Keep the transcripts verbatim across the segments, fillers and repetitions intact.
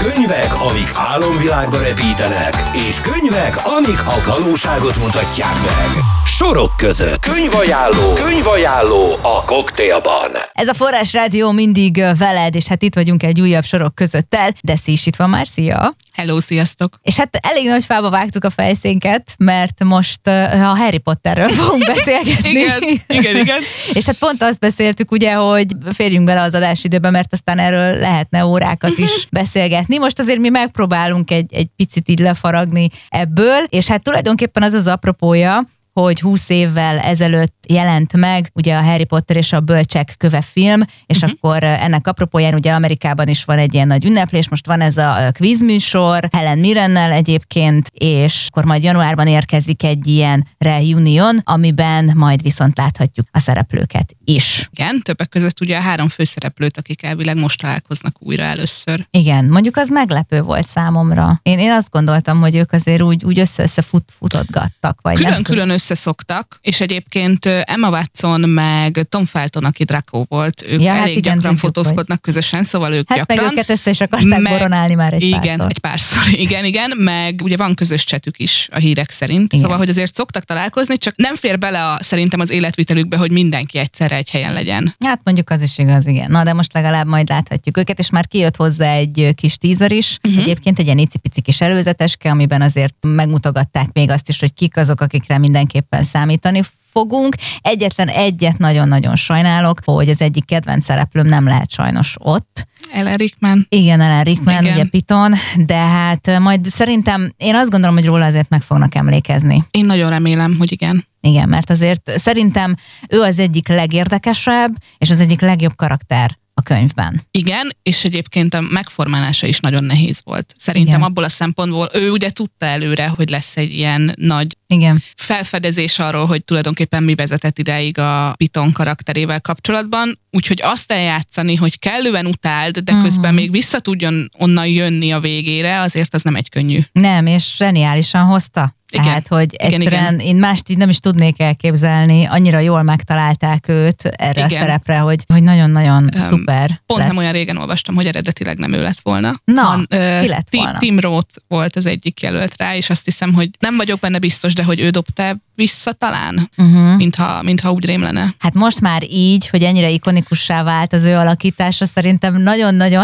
Könyvek, amik álomvilágba repítenek, és könyvek, amik a valóságot mutatják meg. Sorok között könyvajánló, könyvajánló a koktélban. Ez a Forrás Rádió mindig veled, és hát itt vagyunk egy újabb Sorok közöttel. Deci is itt van már, szia! Hello, sziasztok! És hát elég nagy fába vágtuk a fejszénket, mert most a Harry Potterről fogunk beszélgetni. igen, igen, igen. És hát pont azt beszéltük ugye, hogy férjünk bele az adásidőbe, mert aztán erről lehetne órákat is beszélgetni. Most azért mi megpróbálunk egy, egy picit így lefaragni ebből, és hát tulajdonképpen az az apropója, hogy húsz évvel ezelőtt jelent meg ugye a Harry Potter és a Bölcsek köve film, és uh-huh. akkor ennek apropóján ugye Amerikában is van egy ilyen nagy ünneplés, most van ez a quizműsor, Helen Mirrennel egyébként, és akkor majd januárban érkezik egy ilyen reunion, amiben majd viszont láthatjuk a szereplőket is. Igen, többek között ugye a három főszereplőt, akik elvileg most találkoznak újra először. Igen, mondjuk az meglepő volt számomra. Én, én azt gondoltam, hogy ők azért úgy, úgy össze-össze fut, futotgattak. Vagy Külön-külön összeszoktak, és egyébként Emma Watson meg Tom Felton, aki Draco volt, ők ja, elég hát igen, gyakran fotózkodnak vagy. közösen, szóval ők hát gyakran. Hát meg őket össze is akarták meg, boronálni már egy igen, párszor. egy párszor. Igen, igen, meg ugye van közös csetük is a hírek szerint, igen. Szóval, hogy azért szoktak találkozni, csak nem fér bele a, szerintem az életvitelükbe, hogy mindenki egyszerre egy helyen legyen. Hát mondjuk az is igaz, igen. Na, de most legalább majd láthatjuk őket, és már kijött hozzá egy kis teaser is. Uh-huh. Egyébként egy ilyen icipici kis előzeteske, amiben azért megmutogatták még azt is, hogy kik azok, akikre mindenképpen számítani fogunk. Egyetlen egyet nagyon-nagyon sajnálok, hogy az egyik kedvenc szereplőm nem lehet sajnos ott. Alan Rickman. Igen, Alan Rickman, igen. ugye Piton, de hát majd szerintem, én azt gondolom, hogy róla azért meg fognak emlékezni. Én nagyon remélem, hogy igen. Igen, mert azért szerintem ő az egyik legérdekesebb, és az egyik legjobb karakter a könyvben. Igen, és egyébként a megformálása is nagyon nehéz volt. Szerintem igen. Abból a szempontból ő ugye tudta előre, hogy lesz egy ilyen nagy igen. felfedezés arról, hogy tulajdonképpen mi vezetett idáig a Piton karakterével kapcsolatban, úgyhogy azt eljátszani, hogy kellően utáld, de uh-huh. közben még vissza tudjon onnan jönni a végére, azért az nem egy könnyű. Nem, és zseniálisan hozta. Igen. Tehát, hogy igen, egyszerűen igen. én mást így nem is tudnék elképzelni, annyira jól megtalálták őt erre igen. a szerepre, hogy, hogy nagyon-nagyon um, szuper. Pont lett. Nem olyan régen olvastam, hogy eredetileg nem ő lett volna. Na, Han, ki lett volna? Tim Roth volt az egyik jelölt rá, és azt hiszem, hogy nem vagyok benne biztos, de hogy ő dobta vissza talán, uh-huh. mintha, mintha úgy rém lenne. Hát most már így, hogy ennyire ikonikussá vált az ő alakítása, szerintem nagyon-nagyon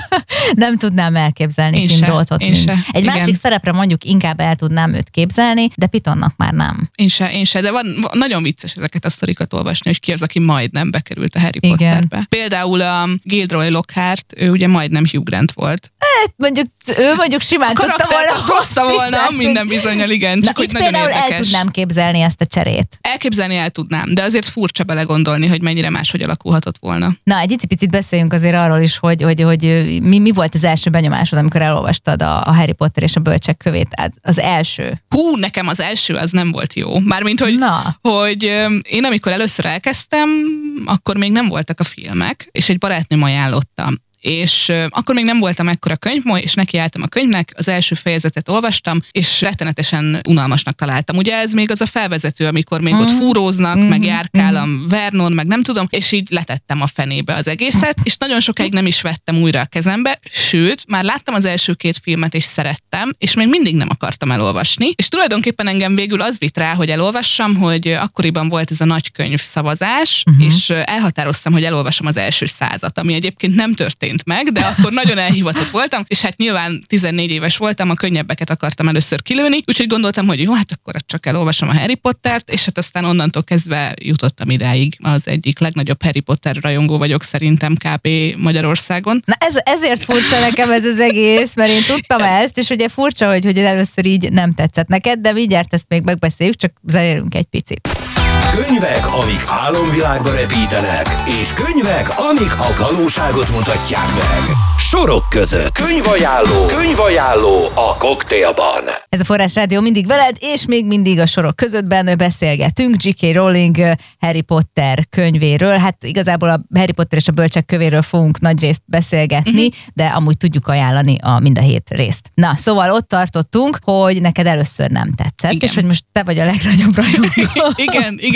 nem tudnám elképzelni én Tim se, Rothot. én se. Egy igen. másik szerepre mondjuk inkább el tudnám őt képzelni, de Pitonnak már nem. Én se, én se, de van, van nagyon vicces ezeket a sztorikat olvasni, hogy ki az, aki majdnem bekerült a Harry igen. Potterbe. Például a Gilderoy Lockhart, ő ugye majdnem Hugh Grant volt. Hát mondjuk ő mondjuk simán tudta volna. Azt hozta volna, minden bizonnyal, igen. Csak na, hogy itt nagyon például érdekes. el tudnám képzelni ezt a cserét. Elképzelni el tudnám, de azért furcsa belegondolni, hogy mennyire máshogy alakulhatott volna. Na, egy icipicit beszéljünk azért arról is, hogy, hogy, hogy mi, mi volt az első benyomásod, amikor elolvastad a, a Harry Potter és a Bölcsek kövét? Az első. Hú, nekem az első az nem volt jó. Mármint, hogy, Na. hogy én amikor először elkezdtem, akkor még nem voltak a filmek, és egy barátnőm ajánlotta. És uh, akkor még nem voltam ekkora könyvmoly, és nekiálltam a könyvnek, az első fejezetet olvastam, és rettenetesen unalmasnak találtam. Ugye ez még az a felvezető, amikor még mm. ott fúróznak, mm. meg járkál a Vernon, meg nem tudom, és így letettem a fenébe az egészet, és nagyon sokáig nem is vettem újra a kezembe, sőt, már láttam az első két filmet, és szerettem, és még mindig nem akartam elolvasni, és tulajdonképpen engem végül az vitt rá, hogy elolvassam, hogy akkoriban volt ez a nagy könyv szavazás, uh-huh. és elhatároztam, hogy elolvasom az első százat, ami egyébként nem történt meg, de akkor nagyon elhivatott voltam, és hát nyilván tizennégy éves voltam, a könnyebbeket akartam először kilőni, úgyhogy gondoltam, hogy jó, hát akkor csak elolvasom a Harry Pottert, és hát aztán onnantól kezdve jutottam idáig. Az egyik legnagyobb Harry Potter rajongó vagyok szerintem kb. Magyarországon. Na ez, ezért furcsa nekem ez az egész, mert én tudtam ezt, és ugye furcsa, hogy, hogy először így nem tetszett neked, de mindjárt ezt még megbeszéljük, csak zenélünk egy picit. Könyvek, amik álomvilágba repítenek, és könyvek, amik a valóságot mutatják meg. Sorok között könyvajánló, könyvajánló a koktélban. Ez a Forrás Rádió mindig veled, és még mindig a sorok közöttben beszélgetünk dzsé ká. Rowling Harry Potter könyvéről. Hát igazából a Harry Potter és a Bölcsek kövéről fogunk nagy részt beszélgetni, uh-huh. de amúgy tudjuk ajánlani a mind a hét részt. Na, szóval ott tartottunk, hogy neked először nem tetszett, igen. és hogy most te vagy a legnagyobb rajongó. igen, igen,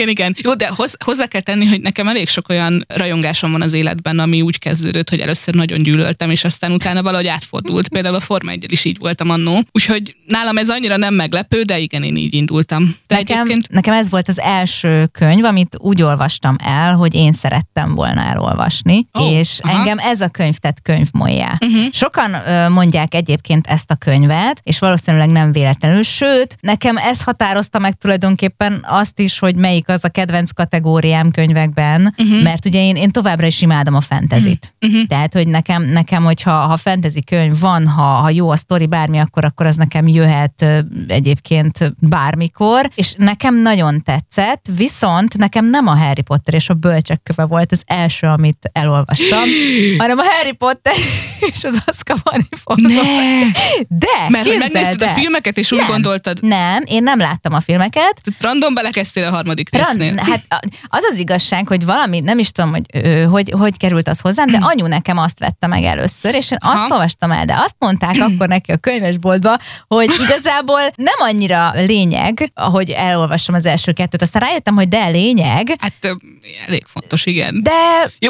igen, igen. Jó, de hoz, hozzá kell tenni, hogy nekem elég sok olyan rajongásom van az életben, ami úgy kezdődött, hogy először nagyon gyűlöltem, és aztán utána valahogy átfordult. Például a Forma egyel is így voltam annó. Úgyhogy nálam ez annyira nem meglepő, de igen, én így indultam. De nekem, egyébként... nekem ez volt az első könyv, amit úgy olvastam el, hogy én szerettem volna elolvasni, oh, és aha. engem ez a könyv tett könyvmolyá. Uh-huh. Sokan ö, mondják egyébként ezt a könyvet, és valószínűleg nem véletlenül, sőt, nekem ez határozta meg tulajdonképpen azt is, hogy melyik az a kedvenc kategóriám könyvekben, uh-huh. mert ugye én, én továbbra is imádom a fantasyt. Uh-huh. Tehát, hogy nekem, nekem hogyha ha fantasy könyv van, ha, ha jó a sztori, bármi, akkor, akkor az nekem jöhet ö, egyébként bármikor, és nekem nagyon tetszett, viszont nekem nem a Harry Potter és a Bölcsek köve volt az első, amit elolvastam, hanem a Harry Potter és az Azkabani foglyok. Ne. De, mert hogy megnézted a filmeket, és nem, úgy gondoltad... Nem, én nem láttam a filmeket. Random belekezdtél a harmadik résznél. Rand, hát az az igazság, hogy valami, nem is tudom, hogy ö, hogy, hogy került az hozzám, de anyu nekem azt vette meg először, és én azt ha. olvastam el, de azt mondták akkor neki a könyvesboltba, hogy igazából nem annyira lényeg, ahogy elolvassam az első kettőt. Aztán rájöttem, hogy de lényeg. Hát ö, elég fontos, igen. De... Jó,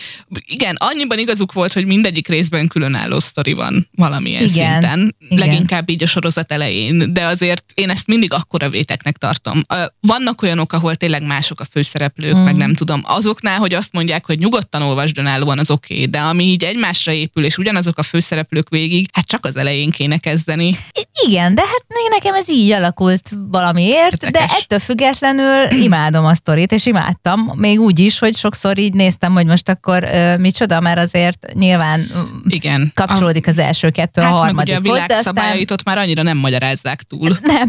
igen, annyiban igazuk volt, hogy mindegyik részben különálló sztori van valamilyen igen, szinten. Igen. Leginkább így a sorozat elején, de azért én ezt mindig akkora véteknek tartom. Vannak olyanok, ahol tényleg mások a főszereplők, mm. meg nem tudom. Azoknál, hogy azt mondják, hogy nyugodtan olvasd önállóan, az oké, okay, de ami így egymásra épül, és ugyanazok a főszereplők végig, hát csak az elején kéne kezdeni. Igen, de hát nekem ez így alakult valamiért, Érdekes. De ettől függetlenül imádom a sztorit, és imádtam. Még úgy is, hogy sokszor így néztem, hogy most akkor uh, micsoda, mert azért nyilván igen. kapcsolódik az első kettő, hát a harmadik. Hát meg ugye a világszabályait ott már annyira nem magyarázzák túl. Nem.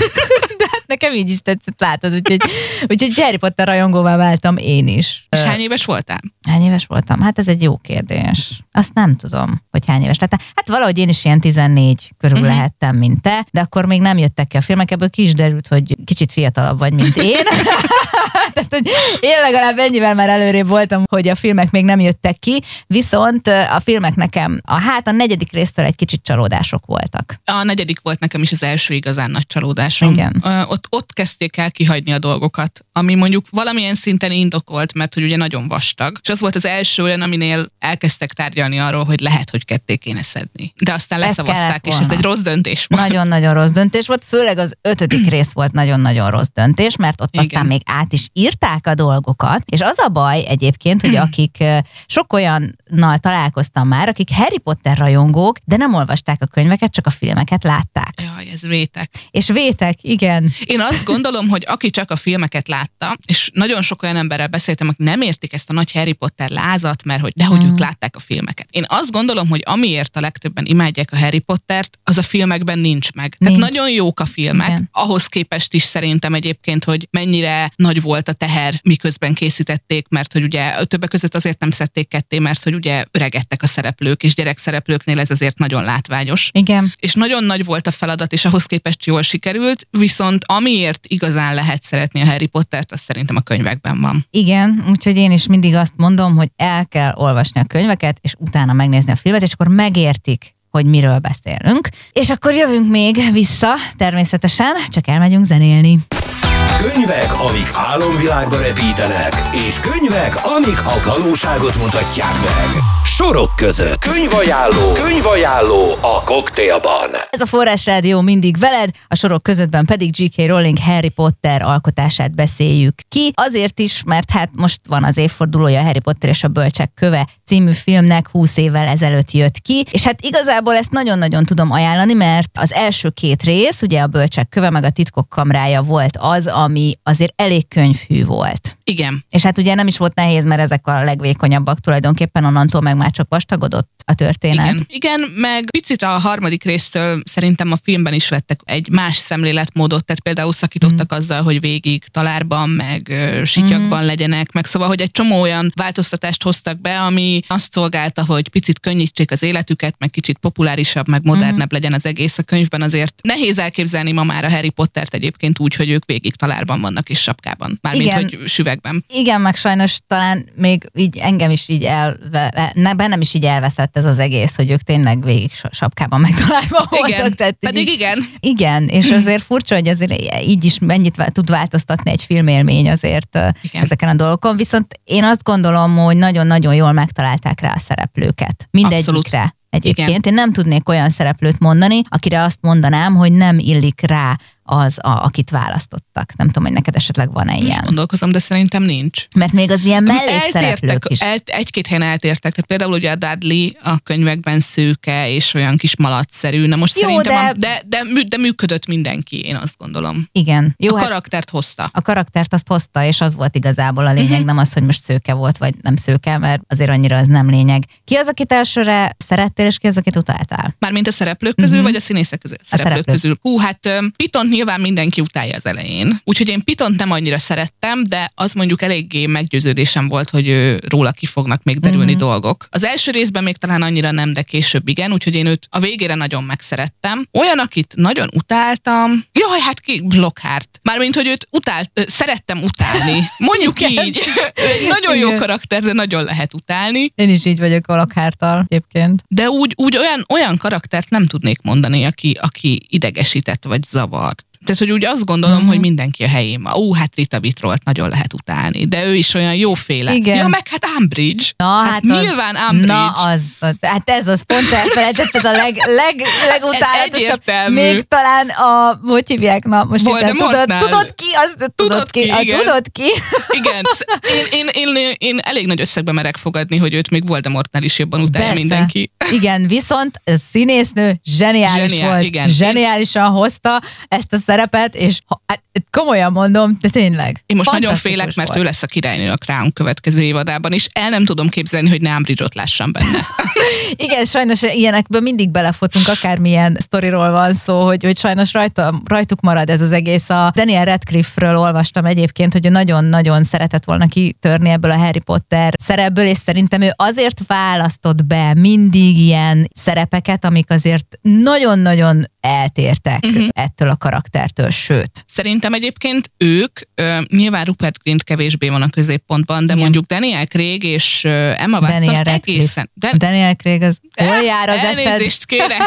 De hát nekem így is tetszett, látod, úgyhogy, úgyhogy Harry Potter rajongóvá váltam én is. És hány éves voltál? Hány éves voltam? Hát ez egy jó kérdés. Azt nem tudom, hogy hány éves lettem. Hát valahogy én is ilyen tizennégy körül uh-huh. lehettem, mint te, de akkor még nem jöttek ki a filmek, ebből ki is derült, hogy kicsit fiatalabb vagy, mint én. Tehát, hogy én legalább ennyivel már előrébb voltam, hogy a filmek még nem jöttek ki, viszont a filmek nekem, a hát a negyedik résztől egy kicsit csalódások voltak. A negyedik volt nekem is az első igazán nagy csalódásom. Igen. Ott, ott kezdték el kihagyni a dolgokat, ami mondjuk valamilyen szinten indokolt, mert hogy ugye nagyon vastag. És az volt az első olyan, aminél elkezdtek tárgyalni arról, hogy lehet, hogy ketté kéne szedni. De aztán leszavazták, és ez egy rossz döntés volt. Nagyon-nagyon rossz döntés volt, főleg az ötödik rész volt nagyon-nagyon rossz döntés, mert ott igen. aztán még át is írták a dolgokat, és az a baj egyébként, hogy akik sok olyannal találkoztam már, akik Harry Potter rajongók, de nem olvasták a könyveket, csak a filmeket látták. Jaj, ez vétek. És vétek, igen. Én azt gondolom, hogy aki csak a filmeket látta, és nagyon sok olyan emberrel beszéltem, akik nem értik ezt a nagy Harry Potter lázat, mert hogy dehogy mm. ők látták a filmeket. Én azt gondolom, hogy amiért a legtöbben imádják a Harry Pottert, az a filmekben nincs meg. Nincs. Tehát nagyon jók a filmek, igen. ahhoz képest is szerintem egyébként, hogy mennyire nagy volt a teher, miközben készítették, mert hogy ugye többek között azért nem szedték ketté, mert hogy ugye öregedtek a szereplők, és gyerekszereplőknél ez azért nagyon látványos. Igen. És nagyon nagy volt a feladat, és ahhoz képest jól sikerült, viszont amiért igazán lehet szeretni a Harry Pottert, az szerintem a könyvekben van. Igen, úgyhogy én is mindig azt mondom, hogy el kell olvasni a könyveket, és utána megnézni a filmet, és akkor megértik, hogy miről beszélünk. És akkor jövünk még vissza, természetesen, csak elmegyünk zenélni. Könyvek, amik álomvilágba repítenek, és könyvek, amik a valóságot mutatják meg. Sorok között könyvajánló, könyvajánló a koktélban. Ez a Forrás Rádió mindig veled, a sorok közöttben pedig dzsé ká. Rowling Harry Potter alkotását beszéljük ki. Azért is, mert hát most van az évfordulója a Harry Potter és a Bölcsek köve című filmnek, húsz évvel ezelőtt jött ki, és hát igazából ezt nagyon-nagyon tudom ajánlani, mert az első két rész, ugye a Bölcsek köve meg a Titkok kamrája volt az, ami azért elég könyvhű volt. Igen. És hát ugye nem is volt nehéz, mert ezek a legvékonyabbak tulajdonképpen, onnantól meg már csak vastagodott a történet. Igen. Igen, meg picit a harmadik résztől szerintem a filmben is vettek egy más szemléletmódot, tehát például szakítottak mm. azzal, hogy végig talárban, meg uh, sityakban mm. legyenek, meg szóval, hogy egy csomó olyan változtatást hoztak be, ami azt szolgálta, hogy picit könnyítsék az életüket, meg kicsit populárisabb, meg modernebb mm. legyen az egész. A könyvben azért nehéz elképzelni ma már a Harry Pottert egyébként úgy, hogy ők végig talárban vannak és sapkában. Mármint, Igen. hogy süvegben. Igen, meg sajnos talán még így engem is így elve, ne, bennem is így elveszett ez az egész, hogy ők tényleg végig sapkában megtalálva voltak. Igen, Tehát pedig így, igen. Igen, és azért furcsa, hogy azért így is mennyit tud változtatni egy filmélmény azért igen. ezeken a dolgokon, viszont én azt gondolom, hogy nagyon-nagyon jól megtalálták rá a szereplőket. Mindegyikre. Abszolút. Egyébként igen. Én nem tudnék olyan szereplőt mondani, akire azt mondanám, hogy nem illik rá az, a, akit választottak. Nem tudom, hogy neked esetleg van-e ilyen. Most gondolkozom, de szerintem nincs. Mert még az ilyen mellékszereplők is. El, egy-két helyen eltértek. Tehát például ugye a Dudley a könyvekben szőke és olyan kis malacszerű. Na most jó, szerintem, de... A, de, de, de, de működött mindenki, én azt gondolom. Igen. Jó, a hát karaktert hozta. A karaktert azt hozta, és az volt igazából a lényeg, uh-huh. nem az, hogy most szőke volt, vagy nem szőke, mert azért annyira az nem lényeg. Ki az, akit elsőre szerettél, és ki az, akit utáltál? Mármint a szereplők közül, uh-huh. vagy a színészek közül? A szereplők, szereplők közül. Hú, hát Pitont nyilván mindenki utálja az elején. Úgyhogy én Pitont nem annyira szerettem, de az mondjuk eléggé meggyőződésem volt, hogy ő, róla ki fognak még derülni uh-huh. dolgok. Az első részben még talán annyira nem, de később igen, úgyhogy én őt a végére nagyon megszerettem. Olyan, akit nagyon utáltam, jaj, hát ki? Lockhart. Mármint, hogy őt utált, szerettem utálni. Mondjuk így. Nagyon jó karakter, de nagyon lehet utálni. Én is így vagyok a Lockharttal egyébként. De úgy, úgy olyan, olyan karaktert nem tudnék mondani, aki, aki idegesített vagy zavart. Tehát, hogy úgy azt gondolom, uh-huh. hogy mindenki a helyén van. Ó, hát Rita Vitrolt nagyon lehet utálni, de ő is olyan jóféle. Igen. Ja, meg hát Umbridge. Na, hát, hát az, nyilván Umbridge. Na, az, hát ez az pont elfelejtetted a leg, leg, legutálatosabb. Még talán a, hogy hívják, na, most tudod, tudod ki, azt tudod, tudod ki, ki a, tudod ki. Igen, én, én, én, én elég nagy összegbe merek fogadni, hogy őt még Voldemortnál is jobban utálja Persze. mindenki. Igen, viszont a színésznő zseniális Zseniál, volt. Igen. Zseniálisan hozta ezt a szerepet, és hát, komolyan mondom, de tényleg. Én most nagyon félek, mert volt. Ő lesz a királynő a Crown következő évadában, és el nem tudom képzelni, hogy ne Umbridge-ot lássam benne. Igen, sajnos ilyenekből mindig belefotunk, akármilyen sztoriról van szó, hogy, hogy sajnos rajta, rajtuk marad ez az egész. A Daniel Radcliffe-ről olvastam egyébként, hogy ő nagyon-nagyon szeretett volna kitörni ebből a Harry Potter szerepből, és szerintem ő azért választott be mindig ilyen szerepeket, amik azért nagyon-nagyon eltértek uh-huh. ettől a karaktertől, sőt. Szerintem egyébként ők, uh, nyilván Rupert Grint kevésbé van a középpontban, de Igen. mondjuk Daniel Craig és uh, Emma Watson Daniel egészen... De... Daniel Craig az hol jár az eszed? Elnézést kérek.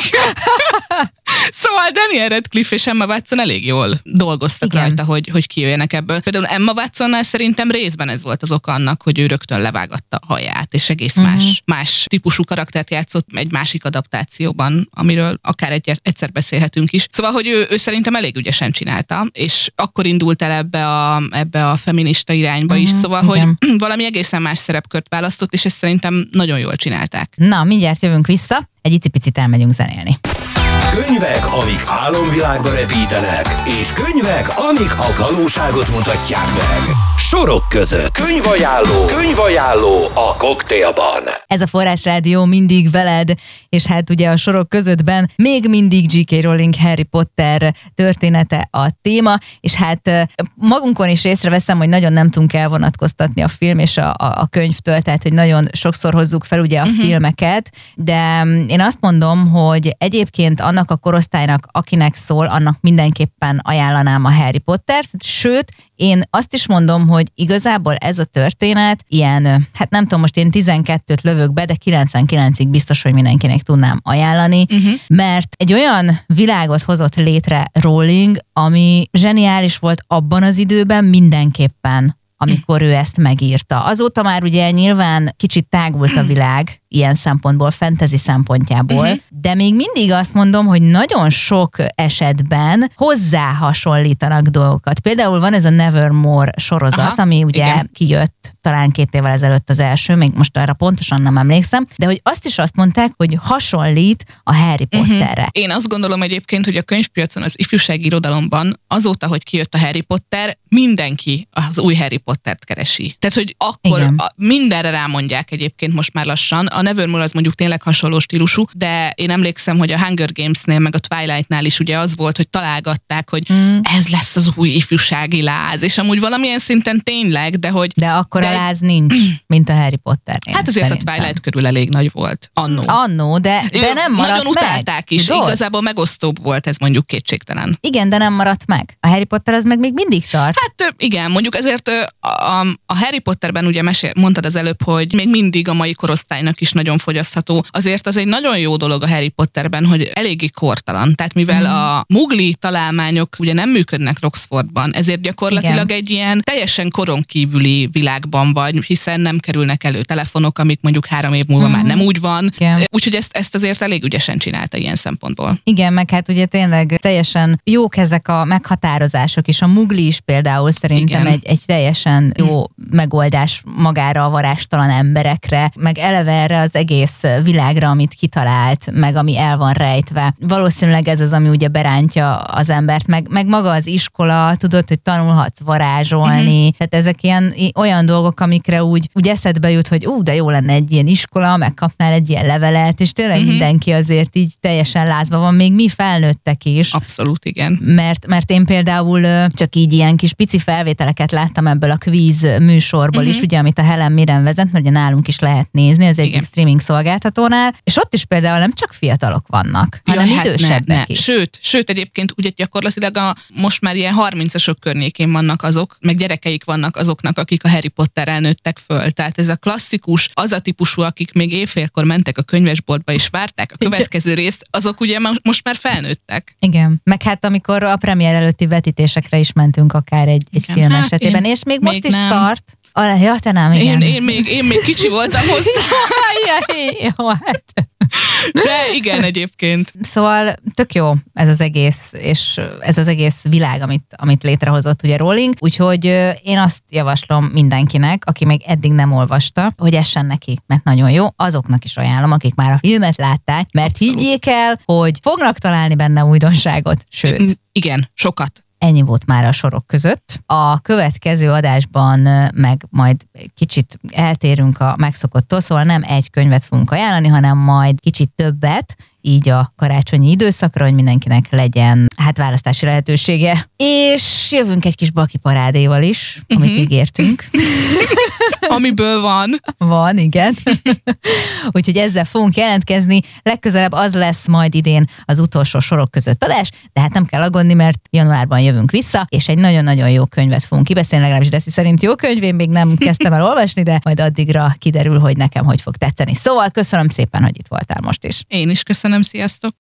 Szóval Daniel Radcliffe és Emma Watson elég jól dolgoztak Igen. rajta, hogy, hogy kijöjjenek ebből. Például Emma Watsonnál szerintem részben ez volt az oka annak, hogy ő rögtön levágatta a haját, és egész uh-huh. más, más típusú karaktert játszott egy másik adaptációban, amiről akár egy, egyszer beszélhetünk is. Szóval, hogy ő, ő szerintem elég ügyesen csinálta, és akkor indult el ebbe a, ebbe a feminista irányba uh-huh. is, szóval, Igen. hogy valami egészen más szerepkört választott, és ezt szerintem nagyon jól csinálták. Na, mindjárt jövünk vissza, egy icipicit elmegyünk zenélni. Könyvek, amik álomvilágba repítenek, és könyvek, amik a valóságot mutatják meg. Sorok között könyvajánló, könyvajánló a koktélban. Ez a Forrás Rádió mindig veled, és hát ugye a sorok közöttben még mindig dzsé ká. Rowling Harry Potter története a téma, és hát magunkon is észreveszem, hogy nagyon nem tudunk elvonatkoztatni a film és a, a, a könyvtől, tehát hogy nagyon sokszor hozzuk fel ugye a uh-huh. filmeket, de én azt mondom, hogy egyébként annak a korosztálynak, akinek szól, annak mindenképpen ajánlanám a Harry Pottert, sőt, én azt is mondom, hogy igazából ez a történet ilyen, hát nem tudom, most én tizenkettőt lövök be, de kilencvenkilencig biztos, hogy mindenkinek tudnám ajánlani, uh-huh. mert egy olyan világot hozott létre Rowling, ami zseniális volt abban az időben mindenképpen, amikor ő ezt megírta. Azóta már ugye nyilván kicsit tágult a világ ilyen szempontból, fantasy szempontjából, uh-huh. de még mindig azt mondom, hogy nagyon sok esetben hozzá hasonlítanak dolgokat. Például van ez a Nevermore sorozat, Aha, ami ugye igen. kijött talán két évvel ezelőtt az első, még most arra pontosan nem emlékszem, de hogy azt is azt mondták, hogy hasonlít a Harry Potterre. Uh-huh. Én azt gondolom egyébként, hogy a könyvpiacon, az ifjúsági irodalomban azóta, hogy kijött a Harry Potter, mindenki az új Harry Pottert keresi. Tehát, hogy akkor a, mindenre rámondják egyébként most már lassan. A Nevermore az mondjuk tényleg hasonló stílusú, de én emlékszem, hogy a Hunger Games-nél meg a Twilight-nál is ugye az volt, hogy találgatták, hogy mm. ez lesz az új ifjúsági láz, és amúgy valamilyen szinten tényleg, de hogy... De akkor de... a láz nincs, mint a Harry Potternél. Hát azért szerintem. A Twilight körül elég nagy volt. Annó. Annó, de, de nem maradt Nagyon meg. utálták is, Dol? Igazából megosztóbb volt ez mondjuk kétségtelen. Igen, de nem maradt meg. A Harry Potter az meg még mindig tart. Hát igen, mondjuk ezért a, a Harry Potterben ugye mesél, mondtad az előbb, hogy még mindig a mai korosztálynak is nagyon fogyasztható. Azért az egy nagyon jó dolog a Harry Potterben, hogy eléggé kortalan. Tehát mivel mm. a mugli találmányok ugye nem működnek Roxfordban, ezért gyakorlatilag igen. egy ilyen teljesen koron kívüli világban vagy, hiszen nem kerülnek elő telefonok, amik mondjuk három év múlva mm. már nem úgy van. Igen. Úgyhogy ezt, ezt azért elég ügyesen csinálta ilyen szempontból. Igen, meg hát ugye tényleg teljesen jók ezek a meghatározások is. A mugli is például szerintem egy, egy teljesen jó mm. megoldás magára a varástalan emberekre, meg eleve erre az egész világra, amit kitalált, meg ami el van rejtve. Valószínűleg ez az, ami ugye berántja az embert, meg, meg maga az iskola, tudod, hogy tanulhatsz varázsolni. Mm-hmm. Tehát ezek ilyen olyan dolgok, amikre úgy, úgy eszedbe jut, hogy ú, de jó lenne egy ilyen iskola, megkapnál egy ilyen levelet, és tényleg mm-hmm. mindenki azért így teljesen lázba van, még mi felnőttek is. Abszolút, igen. Mert, mert én például csak így ilyen kis pici felvételeket láttam ebből a kvíz műsorból mm-hmm. is, ugye, amit a Helen Mirren vezet, mert ugye nálunk is lehet nézni az egyik streaming szolgáltatónál, és ott is például nem csak fiatalok vannak, hanem ja, hát idősebbek ne, ne. is. Sőt, sőt, egyébként ugye gyakorlatilag a, most már ilyen harmincasok környékén vannak azok, meg gyerekeik vannak azoknak, akik a Harry Potterrel nőttek föl. Tehát ez a klasszikus, az a típusú, akik még éjfélkor mentek a könyvesboltba és várták a következő részt, azok ugye most már felnőttek. Igen. Meg hát amikor a premier előtti vetítésekre is mentünk akár egy, egy film hát esetében, én, és még, még most is nem. tart. Ah, ja, te nem, igen. Én, én, még, én még kicsi voltam hozzá. Jó, hát... De igen, egyébként. Szóval tök jó ez az egész, és ez az egész világ, amit, amit létrehozott ugye Rowling, úgyhogy én azt javaslom mindenkinek, aki még eddig nem olvasta, hogy essen neki, mert nagyon jó. Azoknak is ajánlom, akik már a filmet látták, mert abszolút. Higgyék el, hogy fognak találni benne újdonságot, sőt. Igen, sokat. Ennyi volt már a sorok között. A következő adásban meg majd kicsit eltérünk a megszokottól, szóval nem egy könyvet fogunk ajánlani, hanem majd kicsit többet, így a karácsonyi időszakra, hogy mindenkinek legyen hát választási lehetősége. És jövünk egy kis Baki parádéval is, amit uh-huh. ígértünk. Amiből van. Van, igen. Úgyhogy ezzel fogunk jelentkezni. Legközelebb az lesz majd idén az utolsó sorok között adás, de hát nem kell aggódni, mert januárban jövünk vissza, és egy nagyon-nagyon jó könyvet fogunk kibeszélni, legalábbis Deszi szerint jó könyv, én még nem kezdtem el olvasni, de majd addigra kiderül, hogy nekem hogy fog tetszeni. Szóval köszönöm szépen, hogy itt voltál most is. Én is köszönöm, sziasztok!